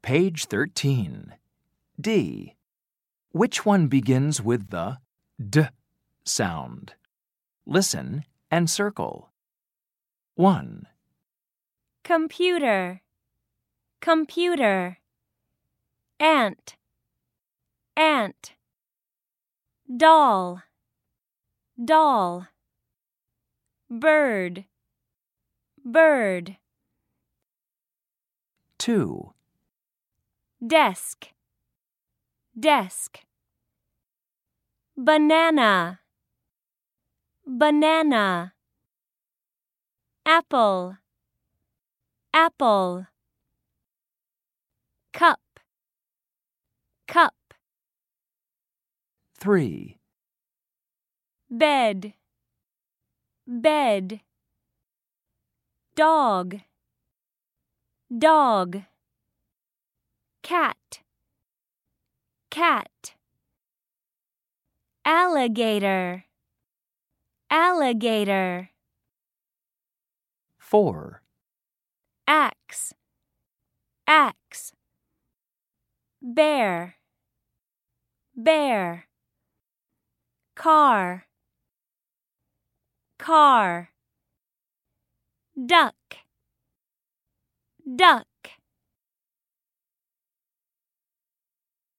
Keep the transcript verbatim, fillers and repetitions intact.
Page thirteen. D. Which one begins with the D sound? Listen and circle. one. Computer, computer. Ant, ant. Doll, doll. Bird, bird. two. Desk, desk. Banana, banana. Apple, apple. Cup, cup. three. Bed, bed. Dog, dog. Cat, cat. Alligator, alligator. four. Axe, axe. Bear, bear. Car, car. Duck, duck.